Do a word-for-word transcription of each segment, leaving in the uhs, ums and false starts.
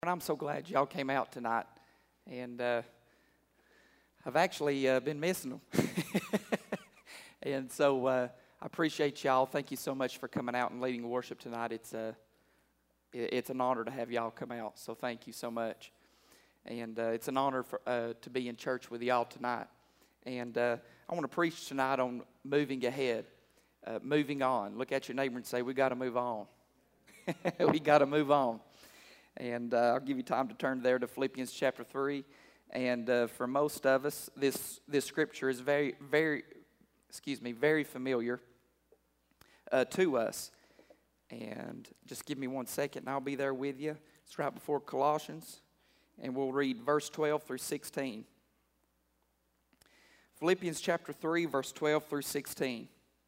And I'm so glad y'all came out tonight. And uh, I've actually uh, been missing them. and so uh, I appreciate y'all. Thank you so much for coming out and leading worship tonight. It's, uh, it's an honor to have y'all come out. So thank you so much. And uh, it's an honor for, uh, to be in church with y'all tonight. And uh, I want to preach tonight on moving ahead, uh, moving on. Look at your neighbor and say, we got to move on. we got to move on. And uh, I'll give you time to turn there to Philippians chapter three. And uh, for most of us, this this scripture is very, very, excuse me, very familiar uh, to us. And just give me one second, and I'll be there with you. It's right before Colossians, and we'll read verse twelve through sixteen. Philippians chapter three, verse twelve through sixteen.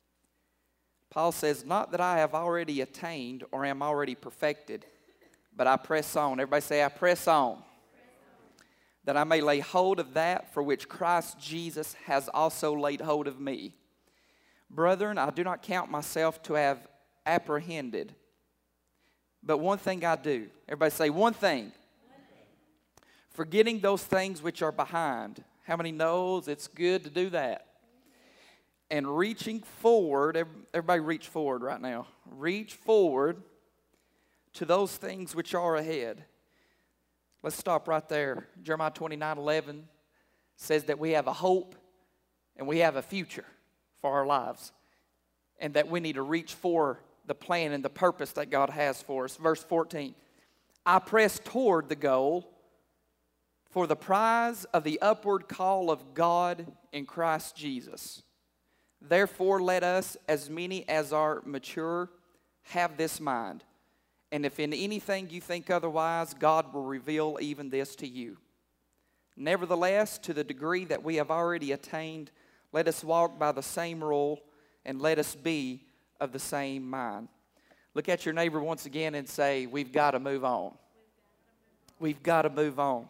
Paul says, "Not that I have already attained or am already perfected, but I press on." Everybody say, I press on. That I may lay hold of that for which Christ Jesus has also laid hold of me. Brethren, I do not count myself to have apprehended. But one thing I do. Everybody say, one thing. One thing. Forgetting those things which are behind. How many knows it's good to do that? And reaching forward. Everybody reach forward right now. Reach forward to those things which are ahead. Let's stop right there. Jeremiah twenty-nine eleven says that we have a hope and we have a future for our lives. And that we need to reach for the plan and the purpose that God has for us. Verse fourteen. I press toward the goal for the prize of the upward call of God in Christ Jesus. Therefore let us, as many as are mature, have this mind. And if in anything you think otherwise, God will reveal even this to you. Nevertheless, to the degree that we have already attained, let us walk by the same rule, and let us be of the same mind. Look at your neighbor once again and say, we've got to move on. We've got to move on.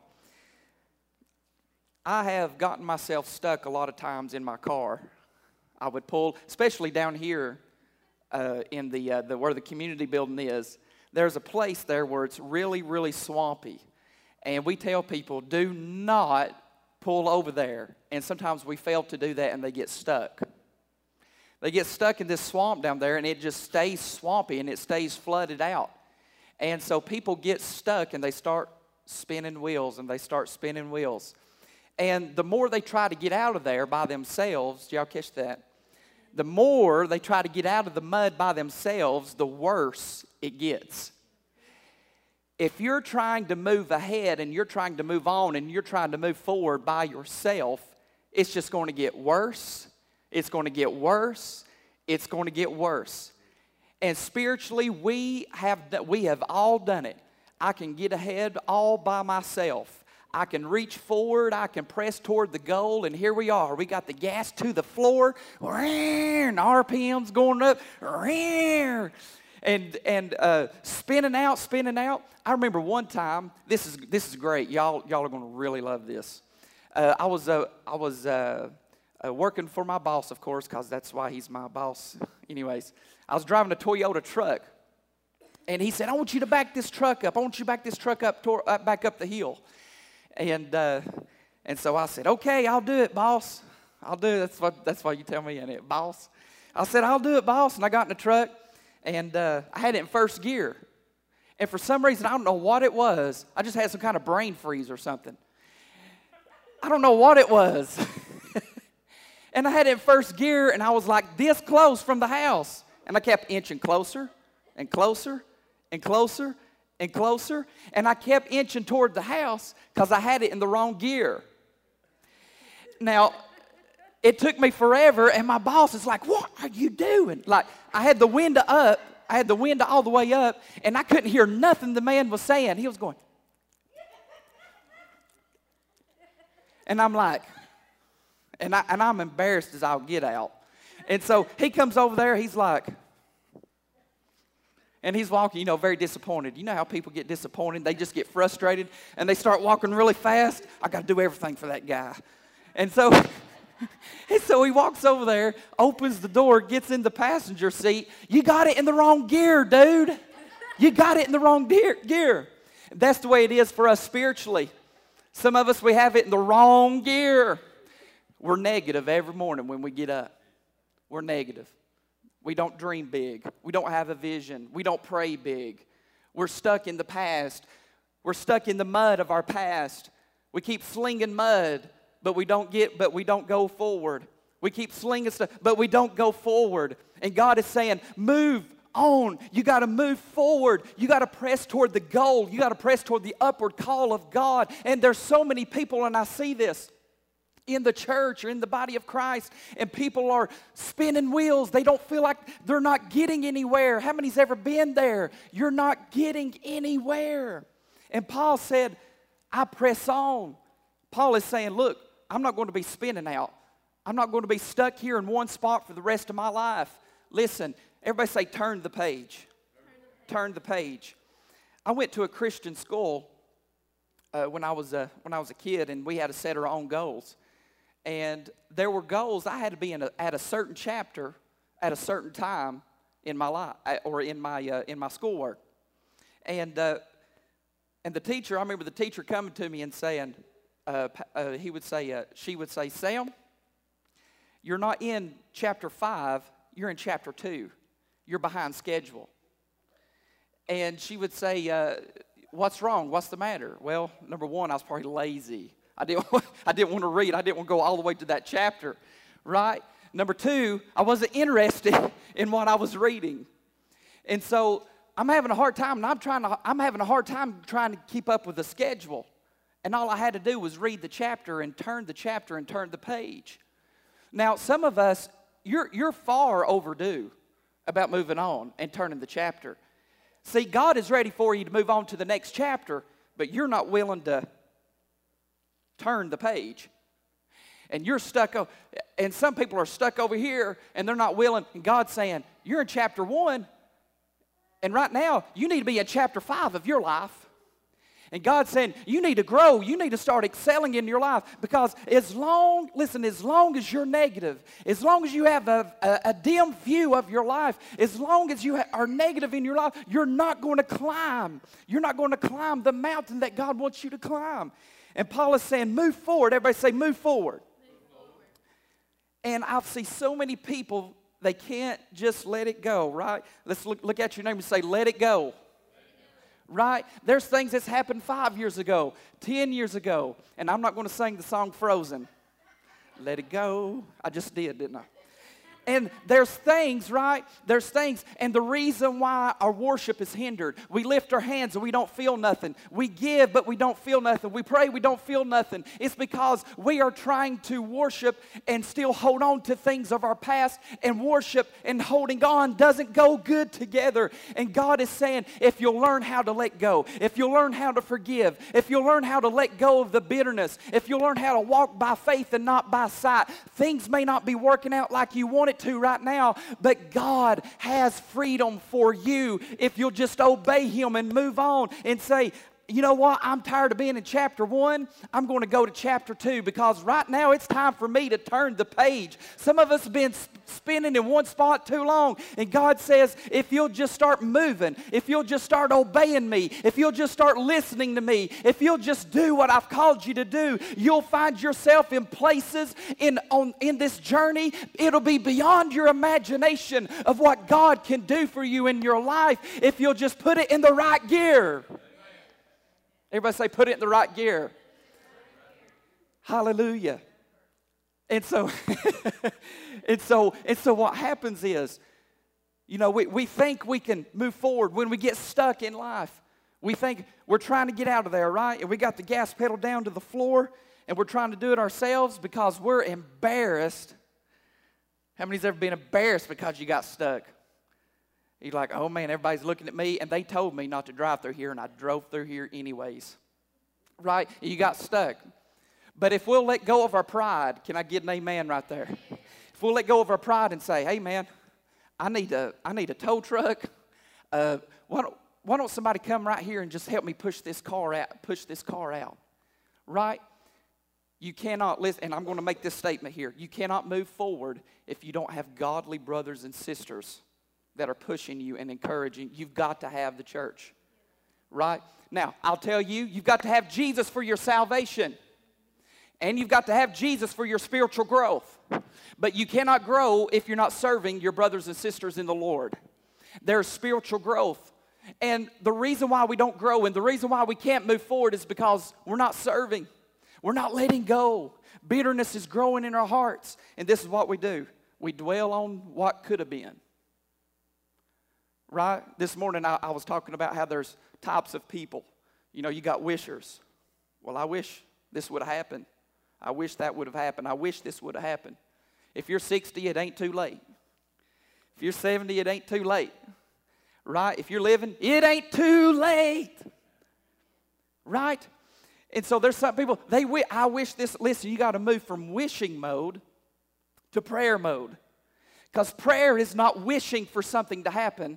I have gotten myself stuck a lot of times in my car. I would pull, especially down here uh, in the, uh, the where the community building is. There's a place there where it's really, really swampy. And we tell people, do not pull over there. And sometimes we fail to do that and they get stuck. They get stuck in this swamp down there and it just stays swampy and it stays flooded out. And so people get stuck and they start spinning wheels and they start spinning wheels. And the more they try to get out of there by themselves, do y'all catch that? The more they try to get out of the mud by themselves, the worse it gets. If you're trying to move ahead and you're trying to move on and you're trying to move forward by yourself, it's just going to get worse. It's going to get worse. It's going to get worse. And spiritually, we have, we have all done it. I can get ahead all by myself. I can reach forward, I can press toward the goal, and here we are. We got the gas to the floor, and R P M's going up, and and uh, spinning out, spinning out. I remember one time. This is this is great. Y'all y'all are going to really love this. Uh, I was uh, I was uh, uh, working for my boss, of course, because that's why he's my boss. Anyways, I was driving a Toyota truck, and he said, "I want you to back this truck up. I want you to back this truck up, tor- uh, back up the hill." And uh, and so I said, okay, I'll do it, boss. I'll do it. That's what that's why you tell me, ain't it, boss? I said, I'll do it, boss. And I got in the truck, and uh, I had it in first gear. And for some reason, I don't know what it was. I just had some kind of brain freeze or something. I don't know what it was. And I had it in first gear, and I was like this close from the house. And I kept inching closer and closer and closer and closer, and I kept inching toward the house because I had it in the wrong gear. Now, it took me forever, and my boss is like, what are you doing? Like, I had the window up, I had the window all the way up, and I couldn't hear nothing the man was saying. He was going. And I'm like, and, I, and I'm embarrassed as I'll get out. And so he comes over there, he's like, and he's walking, you know, very disappointed. You know how people get disappointed? They just get frustrated, and they start walking really fast. I got to do everything for that guy. And so, and so he walks over there, opens the door, gets in the passenger seat. You got it in the wrong gear, dude. You got it in the wrong gear. That's the way it is for us spiritually. Some of us, we have it in the wrong gear. We're negative every morning when we get up. We're negative. We don't dream big. We don't have a vision. We don't pray big. We're stuck in the past. We're stuck in the mud of our past. We keep slinging mud, but we don't get, but we don't go forward. We keep slinging stuff, but we don't go forward. And God is saying, move on. You got to move forward. You got to press toward the goal. You got to press toward the upward call of God. And there's so many people, and I see this in the church or in the body of Christ, and people are spinning wheels. They don't feel like they're not getting anywhere. How many's ever been there? You're not getting anywhere. And Paul said, I press on. Paul is saying, look, I'm not going to be spinning out. I'm not going to be stuck here in one spot for the rest of my life. Listen, everybody say, turn the page. Turn the page. I went to a Christian school uh, when I was a, when I was a kid, and we had to set our own goals. And there were goals. I had to be in a, at a certain chapter at a certain time in my life or in my uh, in my schoolwork. And uh, and the teacher, I remember the teacher coming to me and saying, uh, uh, he would say, uh, she would say, Sam, you're not in chapter five. You're in chapter two. You're behind schedule. And she would say, uh, what's wrong? What's the matter? Well, number one, I was probably lazy. I didn't, I didn't want to read. I didn't want to go all the way to that chapter, right? Number two, I wasn't interested in what I was reading. And so I'm having a hard time, and I'm, trying to, I'm having a hard time trying to keep up with the schedule. And all I had to do was read the chapter and turn the chapter and turn the page. Now, some of us, you're, you're far overdue about moving on and turning the chapter. See, God is ready for you to move on to the next chapter, but you're not willing to turn the page. And you're stuck, and some people are stuck over here, and they're not willing. And God's saying, you're in chapter one, and right now, you need to be in chapter five of your life. And God's saying, you need to grow. You need to start excelling in your life. Because as long, listen, as long as you're negative, as long as you have a, a, a dim view of your life, as long as you ha- are negative in your life, you're not going to climb. You're not going to climb the mountain that God wants you to climb. And Paul is saying, move forward. Everybody say, move forward. Move forward. And I see so many people, they can't just let it go, right? Let's look, look at your neighbor and say, let it go. Let it go. Right? There's things that's happened five years ago, ten years ago. And I'm not going to sing the song Frozen. Let it go. I just did, didn't I? And there's things, right? There's things. And the reason why our worship is hindered, we lift our hands and we don't feel nothing. We give, but we don't feel nothing. We pray, we don't feel nothing. It's because we are trying to worship and still hold on to things of our past. And worship and holding on doesn't go good together. And God is saying, if you'll learn how to let go, if you'll learn how to forgive, if you'll learn how to let go of the bitterness, if you'll learn how to walk by faith and not by sight, things may not be working out like you want it to right now, but God has freedom for you if you'll just obey Him and move on and say, you know what, I'm tired of being in chapter one. I'm going to go to chapter two because right now it's time for me to turn the page. Some of us have been spinning in one spot too long, and God says, if you'll just start moving, if you'll just start obeying me, if you'll just start listening to me, if you'll just do what I've called you to do, you'll find yourself in places in, on, in this journey. It'll be beyond your imagination of what God can do for you in your life if you'll just put it in the right gear. Everybody say, put it in the right gear. Hallelujah. And so, and so, and so what happens is, you know, we, we think we can move forward when we get stuck in life. We think we're trying to get out of there, right? And we got the gas pedal down to the floor, and we're trying to do it ourselves because we're embarrassed. How many's ever been embarrassed because you got stuck? You're like, oh man, everybody's looking at me, and they told me not to drive through here, and I drove through here anyways. Right? You got stuck. But if we'll let go of our pride, can I get an amen right there? If we'll let go of our pride and say, hey man, I need a, I need a tow truck. Uh, why don't, why don't somebody come right here and just help me push this car out, push this car out? Right? You cannot, listen, and I'm going to make this statement here. You cannot move forward if you don't have godly brothers and sisters that are pushing you and encouraging. You've got to have the church, right? Now, I'll tell you, you've got to have Jesus for your salvation. And you've got to have Jesus for your spiritual growth. But you cannot grow if you're not serving your brothers and sisters in the Lord. There's spiritual growth. And the reason why we don't grow and the reason why we can't move forward is because we're not serving. We're not letting go. Bitterness is growing in our hearts. And this is what we do. We dwell on what could have been. Right? This morning I, I was talking about how there's types of people. You know, you got wishers. Well, I wish this would have happened. I wish that would have happened. I wish this would have happened. If you're sixty, it ain't too late. If you're seventy, it ain't too late. Right? If you're living, it ain't too late. Right? And so there's some people, they wish, I wish this, listen, you got to move from wishing mode to prayer mode. Because prayer is not wishing for something to happen.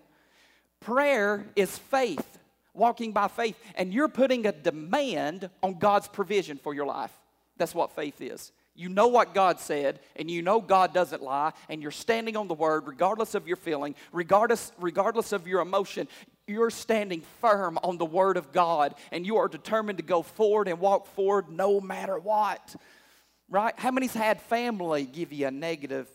Prayer is faith, walking by faith. And you're putting a demand on God's provision for your life. That's what faith is. You know what God said, and you know God doesn't lie, and you're standing on the word regardless of your feeling, regardless, regardless of your emotion. You're standing firm on the word of God, and you are determined to go forward and walk forward no matter what. Right? How many's had family give you a negative,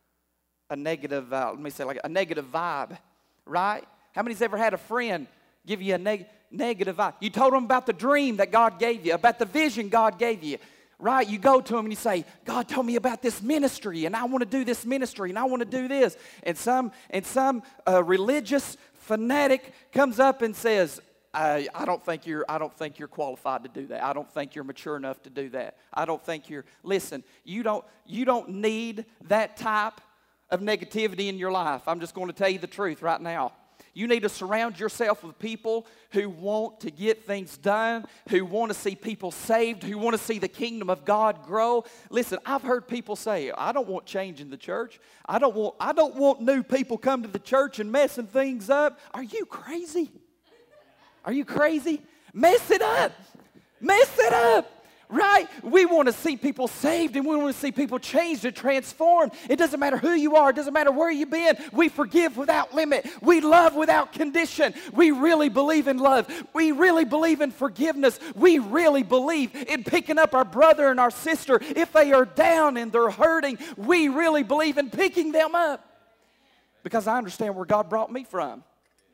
a negative, uh, let me say like a negative vibe? Right? How many's ever had a friend give you a neg- negative vibe? You told them about the dream that God gave you, about the vision God gave you. Right? You go to them and you say, God told me about this ministry, and I want to do this ministry, and I want to do this. And some, and some uh, religious fanatic comes up and says, I, I don't think you're, I don't think you're qualified to do that. I don't think you're mature enough to do that. I don't think you're, listen, you don't, you don't need that type of negativity in your life. I'm just going to tell you the truth right now. You need to surround yourself with people who want to get things done, who want to see people saved, who want to see the kingdom of God grow. Listen, I've heard people say, I don't want change in the church. I don't want, I don't want new people come to the church and messing things up. Are you crazy? Are you crazy? Mess it up. Mess it up. Right? We want to see people saved, and we want to see people changed and transformed. It doesn't matter who you are. It doesn't matter where you've been. We forgive without limit. We love without condition. We really believe in love. We really believe in forgiveness. We really believe in picking up our brother and our sister. If they are down and they're hurting, we really believe in picking them up. Because I understand where God brought me from.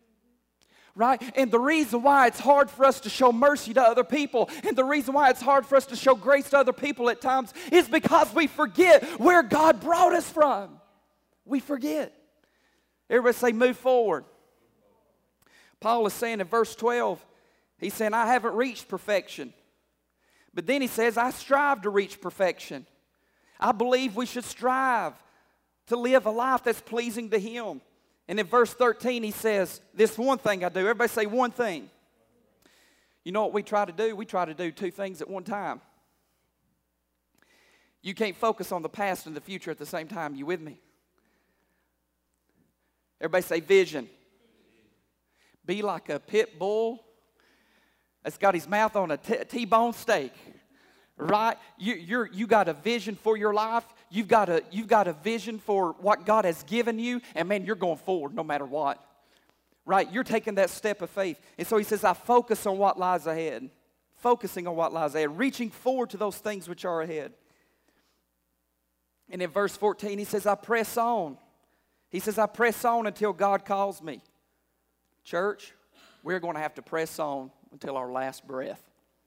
Right? And the reason why it's hard for us to show mercy to other people, and the reason why it's hard for us to show grace to other people at times, is because we forget where God brought us from. We forget. Everybody say, move forward. Paul is saying in verse twelve, he's saying, I haven't reached perfection. But then he says, I strive to reach perfection. I believe we should strive to live a life that's pleasing to Him. And in verse thirteen, he says, this one thing I do. Everybody say one thing. You know what we try to do? We try to do two things at one time. You can't focus on the past and the future at the same time. You with me? Everybody say vision. Be like a pit bull that's got his mouth on a t- T-bone steak. Right? You, you're, you got a vision for your life. You've got, a, you've got a vision for what God has given you. And man, you're going forward no matter what. Right? You're taking that step of faith. And so he says, I focus on what lies ahead. Focusing on what lies ahead. Reaching forward to those things which are ahead. And in verse fourteen, he says, I press on. He says, I press on until God calls me. Church, we're going to have to press on until our last breath.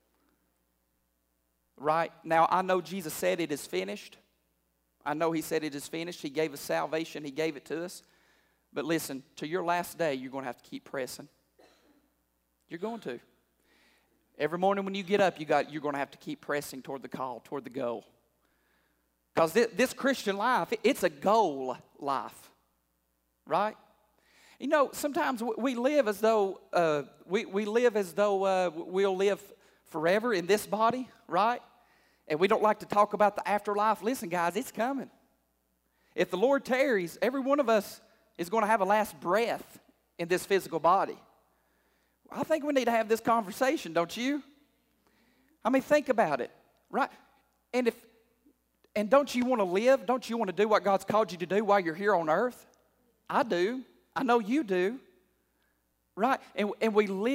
Right? Now, I know Jesus said it is finished. I know He said it is finished. He gave us salvation. He gave it to us. But listen, to your last day, you're going to have to keep pressing. You're going to. Every morning when you get up, you got, you're going to have to keep pressing toward the call, toward the goal. Because this, this Christian life, it's a goal life. Right? You know, sometimes we live as though, uh, we, we live as though uh, we'll live forever in this body, right? And we don't like to talk about the afterlife. Listen, guys, it's coming. If the Lord tarries, every one of us is going to have a last breath in this physical body. I think we need to have this conversation, don't you? I mean, think about it, right? And if, and don't you want to live? Don't you want to do what God's called you to do while you're here on earth? I do. I know you do. Right? And, and we live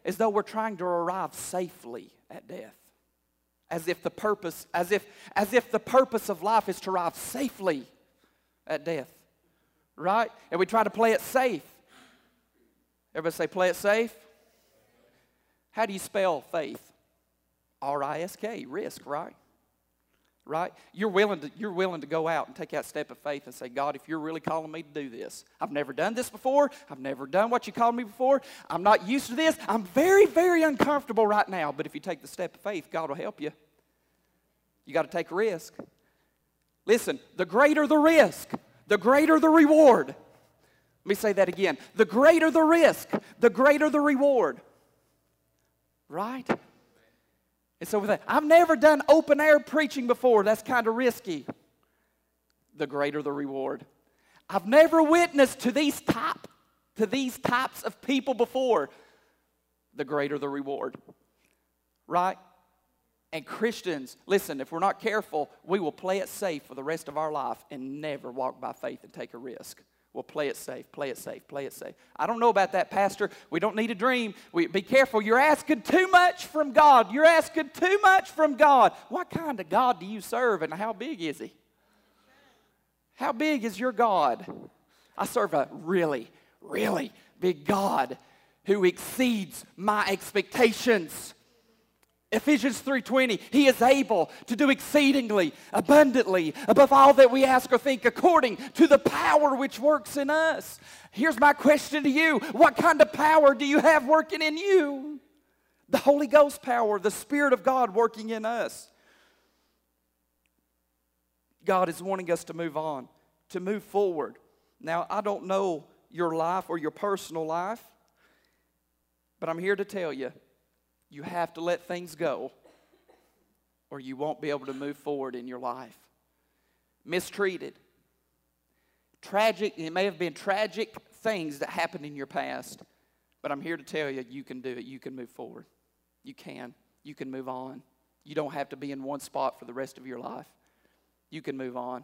as though we're trying to arrive safely at death. As if the purpose, as if, as if the purpose of life is to arrive safely at death. Right? And we try to play it safe. Everybody say, play it safe. How do you spell faith? R I S K, risk, right? Right? You're willing to, you're willing to go out and take that step of faith and say, God, if you're really calling me to do this, I've never done this before. I've never done what you called me before. I'm not used to this. I'm very, very uncomfortable right now. But if you take the step of faith, God will help you. You got to take a risk. Listen, the greater the risk, the greater the reward. Let me say that again. The greater the risk, the greater the reward. Right? And so with that, I've never done open air preaching before. That's kind of risky. The greater the reward. I've never witnessed to these type, to these types of people before. The greater the reward. Right? And Christians, listen, if we're not careful, we will play it safe for the rest of our life and never walk by faith and take a risk. We'll play it safe, play it safe, play it safe. I don't know about that, Pastor. We don't need a dream. We, be careful. You're asking too much from God. You're asking too much from God. What kind of God do you serve, and how big is He? How big is your God? I serve a really, really big God who exceeds my expectations. Ephesians three twenty, He is able to do exceedingly, abundantly, above all that we ask or think, according to the power which works in us. Here's my question to you. What kind of power do you have working in you? The Holy Ghost power, the Spirit of God working in us. God is wanting us to move on, to move forward. Now, I don't know your life or your personal life, but I'm here to tell you, you have to let things go or you won't be able to move forward in your life. Mistreated. Tragic, it may have been tragic things that happened in your past, but I'm here to tell you, you can do it. You can move forward. You can. You can move on. You don't have to be in one spot for the rest of your life. You can move on.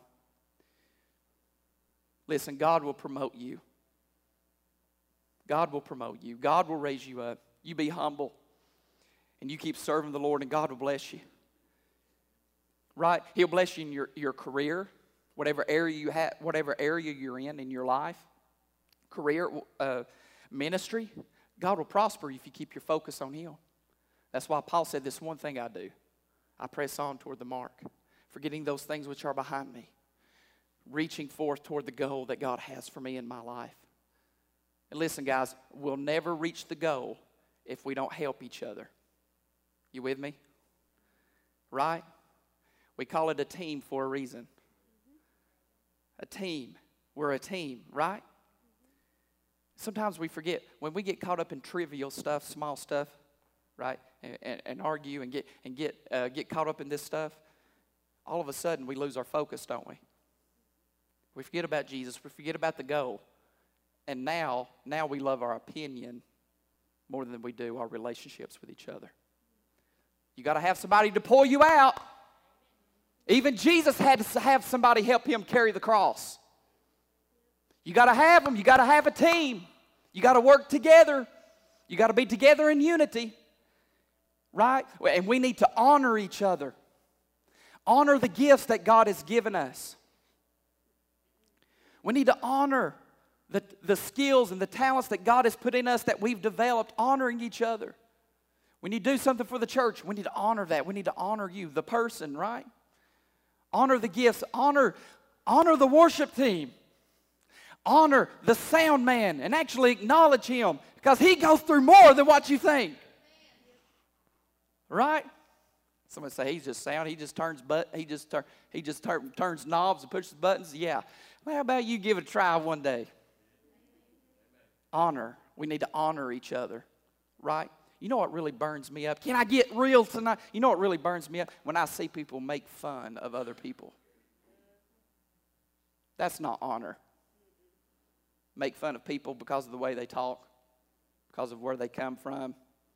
Listen, God will promote you. God will promote you. God will raise you up. You be humble. And you keep serving the Lord, and God will bless you. Right? He'll bless you in your, your career, whatever area you have, whatever area you're in in your life, career, uh, ministry. God will prosper you if you keep your focus on Him. That's why Paul said, "This one thing I do, I press on toward the mark, forgetting those things which are behind me, reaching forth toward the goal that God has for me in my life." And listen, guys, we'll never reach the goal if we don't help each other. You with me? Right? We call it a team for a reason. A team. We're a team, right? Sometimes we forget. When we get caught up in trivial stuff, small stuff, right, and, and, and argue and get and get uh, get caught up in this stuff, all of a sudden we lose our focus, don't we? We forget about Jesus. We forget about the goal. And now, now we love our opinion more than we do our relationships with each other. You got to have somebody to pull you out. Even Jesus had to have somebody help him carry the cross. You got to have them. You got to have a team. You got to work together. You got to be together in unity. Right? And we need to honor each other. Honor the gifts that God has given us. We need to honor the, the skills and the talents that God has put in us that we've developed, honoring each other. We need to do something for the church. We need to honor that. We need to honor you, the person, right? Honor the gifts. Honor, honor the worship team. Honor the sound man and actually acknowledge him because he goes through more than what you think. Right? Somebody say he's just sound. He just turns but he just tur- he just tur- turns knobs and pushes buttons. Yeah. Well, how about you give it a try one day? Honor. We need to honor each other. Right? You know what really burns me up? Can I get real tonight? You know what really burns me up? When I see people make fun of other people. That's not honor. Make fun of people because of the way they talk, because of where they come from,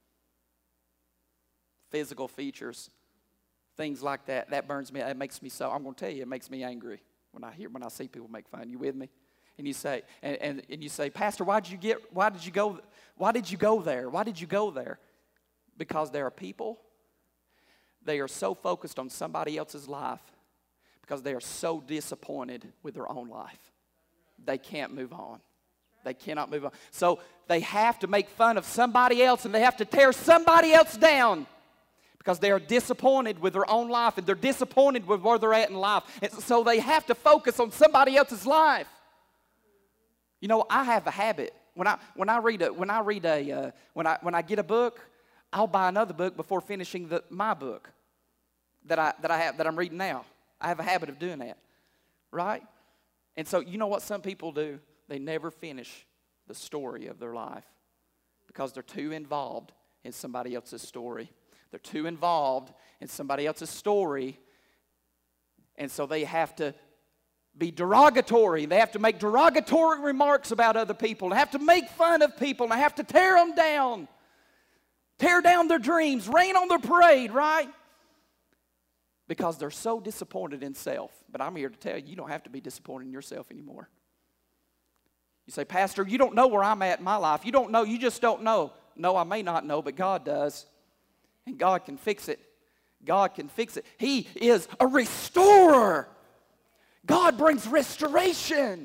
physical features, things like that. That burns me. It makes me so, I'm going to tell you, it makes me angry when I hear, when I see people make fun. You with me? And you say, and, and, and you say, Pastor, why did you get, why did you go, why did you go there? Why did you go there? Because there are people, they are so focused on somebody else's life because they are so disappointed with their own life. They can't move on. They cannot move on. So they have to make fun of somebody else and they have to tear somebody else down because they are disappointed with their own life and they're disappointed with where they're at in life. And so they have to focus on somebody else's life. You know, I have a habit. When I when I read a when I read a uh, when I when I get a book, I'll buy another book before finishing the my book that I that I have that I'm reading now. I have a habit of doing that, right? And so you know what some people do? They never finish the story of their life because they're too involved in somebody else's story. They're too involved in somebody else's story, and so they have to be derogatory. They have to make derogatory remarks about other people. They have to make fun of people. They have to tear them down. Tear down their dreams. Rain on their parade, right? Because they're so disappointed in self. But I'm here to tell you, you don't have to be disappointed in yourself anymore. You say, Pastor, you don't know where I'm at in my life. You don't know. You just don't know. No, I may not know, but God does. And God can fix it. God can fix it. He is a restorer. God brings restoration.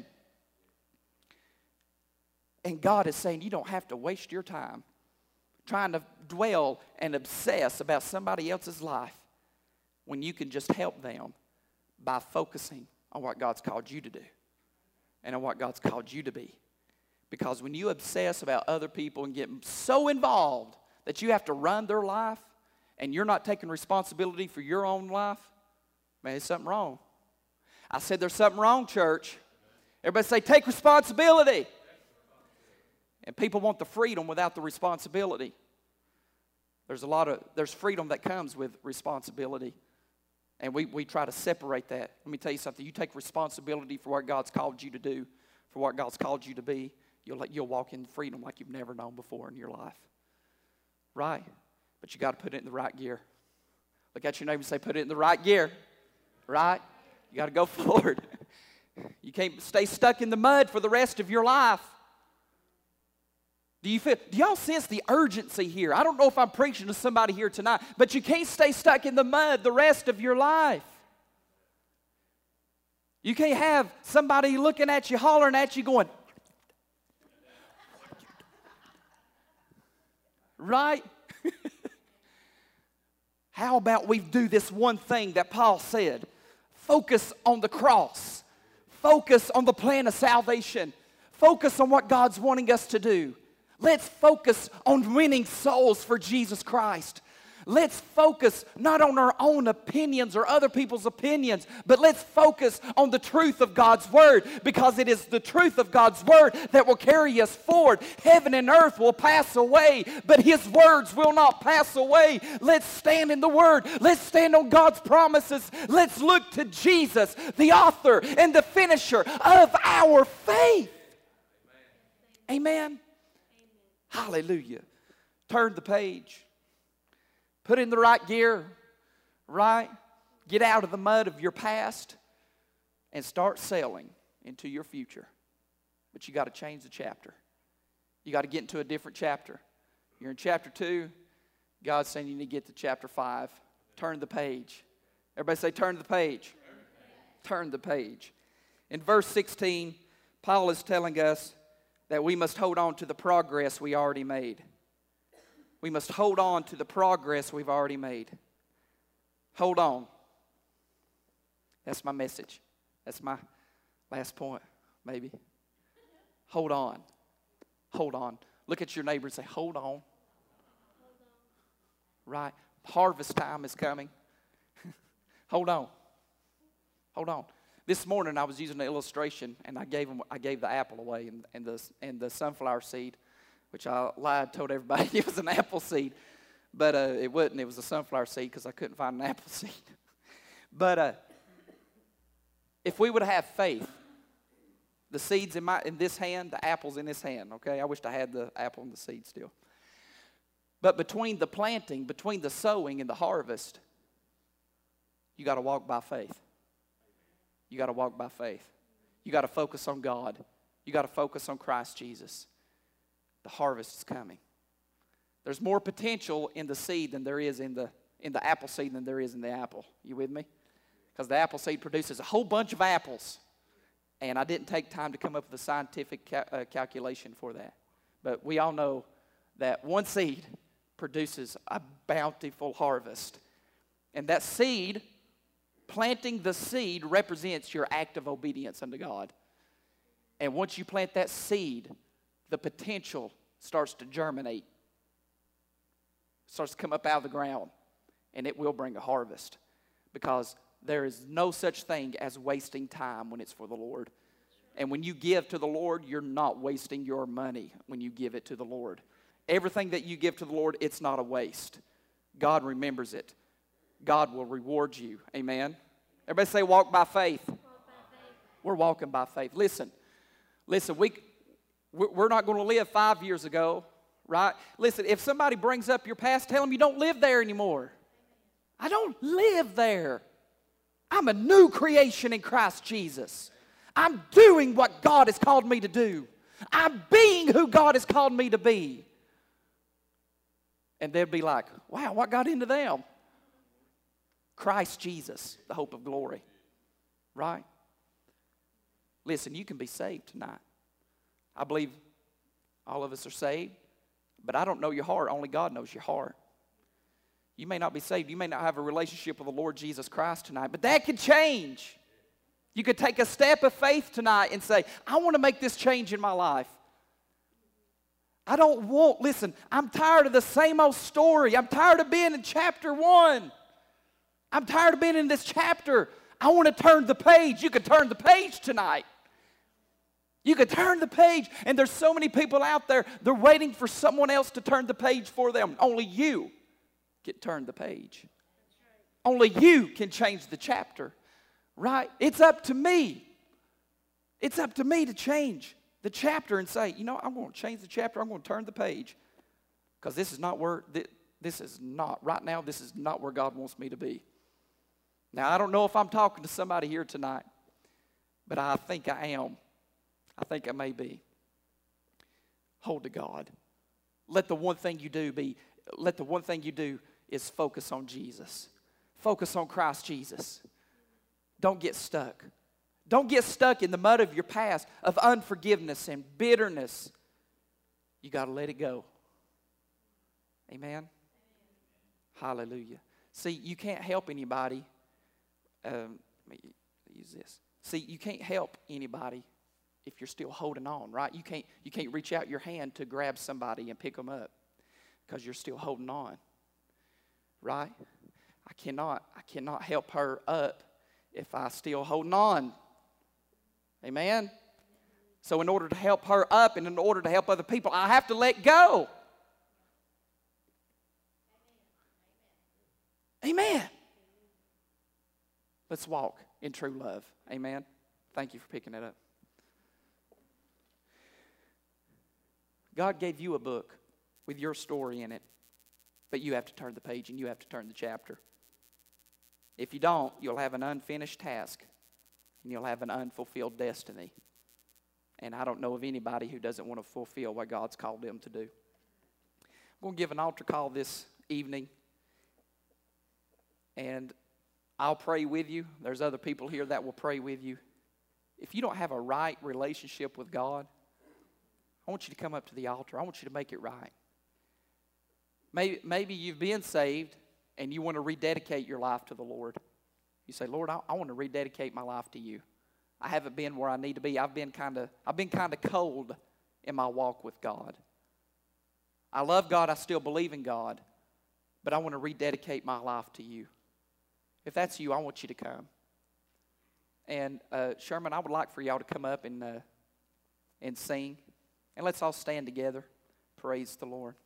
And God is saying you don't have to waste your time trying to dwell and obsess about somebody else's life when you can just help them by focusing on what God's called you to do and on what God's called you to be. Because when you obsess about other people and get so involved that you have to run their life and you're not taking responsibility for your own life, man, there's something wrong. I said there's something wrong, church. Everybody say, take responsibility. And people want the freedom without the responsibility. There's a lot of, there's freedom that comes with responsibility. And we, we try to separate that. Let me tell you something. You take responsibility for what God's called you to do, for what God's called you to be, you'll, you'll walk in freedom like you've never known before in your life. Right? But you got to put it in the right gear. Look at your neighbor and say, put it in the right gear. Right? You got to go forward. You can't stay stuck in the mud for the rest of your life. Do you feel, do y'all sense the urgency here? I don't know if I'm preaching to somebody here tonight, but you can't stay stuck in the mud the rest of your life. You can't have somebody looking at you, hollering at you, going, right? How about we do this one thing that Paul said? Focus on the cross. Focus on the plan of salvation. Focus on what God's wanting us to do. Let's focus on winning souls for Jesus Christ. Let's focus not on our own opinions or other people's opinions, but let's focus on the truth of God's Word, because it is the truth of God's Word that will carry us forward. Heaven and earth will pass away, but His words will not pass away. Let's stand in the Word. Let's stand on God's promises. Let's look to Jesus, the author and the finisher of our faith. Amen. Amen. Hallelujah. Turn the page. Put in the right gear, right? Get out of the mud of your past and start sailing into your future. But you got to change the chapter. You got to get into a different chapter. You're in chapter two. God's saying you need to get to chapter five. Turn the page. Everybody say, turn the page. Turn the page. In verse sixteen, Paul is telling us that we must hold on to the progress we already made. We must hold on to the progress we've already made. Hold on. That's my message. That's my last point, maybe. Hold on. Hold on. Look at your neighbor and say, hold on. Hold on. Right? Harvest time is coming. Hold on. Hold on. This morning I was using an illustration, and I gave them, I gave the apple away and, and the and the sunflower seed, which I lied, told everybody it was an apple seed, but uh, it wasn't. It was a sunflower seed because I couldn't find an apple seed. But uh, if we would have faith, the seeds in my in this hand, the apple's in this hand. Okay, I wished I had the apple and the seed still. But between the planting, between the sowing and the harvest, you got to walk by faith. You got to walk by faith. You got to focus on God. You got to focus on Christ Jesus. The harvest is coming. There's more potential in the seed than there is in the in the apple seed than there is in the apple. You with me? Because the apple seed produces a whole bunch of apples. And I didn't take time to come up with a scientific ca- uh, calculation for that. But we all know that one seed produces a bountiful harvest. And that seed, planting the seed, represents your act of obedience unto God. And once you plant that seed, the potential starts to germinate. Starts to come up out of the ground. And it will bring a harvest. Because there is no such thing as wasting time when it's for the Lord. And when you give to the Lord, you're not wasting your money when you give it to the Lord. Everything that you give to the Lord, it's not a waste. God remembers it. God will reward you. Amen. Everybody say walk by faith. Walk by faith. We're walking by faith. Listen, listen, we, we're not going to live five years ago, right? Listen, if somebody brings up your past, tell them you don't live there anymore. I don't live there. I'm a new creation in Christ Jesus. I'm doing what God has called me to do. I'm being who God has called me to be. And they'd be like, wow, what got into them? Christ Jesus, the hope of glory. Right? Listen, you can be saved tonight. I believe all of us are saved, but I don't know your heart. Only God knows your heart. You may not be saved. You may not have a relationship with the Lord Jesus Christ tonight, but that could change. You could take a step of faith tonight and say, I want to make this change in my life. I don't want, listen, I'm tired of the same old story. I'm tired of being in chapter one. I'm tired of being in this chapter. I want to turn the page. You could turn the page tonight. You could turn the page, and there's so many people out there, they're waiting for someone else to turn the page for them. Only you can turn the page. Only you can change the chapter, right? It's up to me. It's up to me to change the chapter and say, you know, I'm going to change the chapter. I'm going to turn the page because this is not where, this is not, right now, this is not where God wants me to be. Now, I don't know if I'm talking to somebody here tonight, but I think I am. I think I may be. Hold to God. Let the one thing you do be, let the one thing you do is focus on Jesus. Focus on Christ Jesus. Don't get stuck. Don't get stuck in the mud of your past of unforgiveness and bitterness. You got to let it go. Amen? Hallelujah. See, you can't help anybody. Um, let me use this. See, you can't help anybody if you're still holding on, right? You can't, you can't reach out your hand to grab somebody and pick them up because you're still holding on, right? I cannot, I cannot help her up if I still holding on. Amen? So in order to help her up and in order to help other people, I have to let go. Amen. Let's walk in true love. Amen. Thank you for picking it up. God gave you a book with your story in it, but you have to turn the page and you have to turn the chapter. If you don't, you'll have an unfinished task and you'll have an unfulfilled destiny. And I don't know of anybody who doesn't want to fulfill what God's called them to do. I'm going to give an altar call this evening, and I'll pray with you. There's other people here that will pray with you. If you don't have a right relationship with God, I want you to come up to the altar. I want you to make it right. Maybe, maybe you've been saved and you want to rededicate your life to the Lord. You say, Lord, I, I want to rededicate my life to you. I haven't been where I need to be. I've been kind of I've been kind of cold in my walk with God. I love God. I still believe in God. But I want to rededicate my life to you. If that's you, I want you to come. And uh, Sherman, I would like for y'all to come up and uh, and sing. And let's all stand together. Praise the Lord.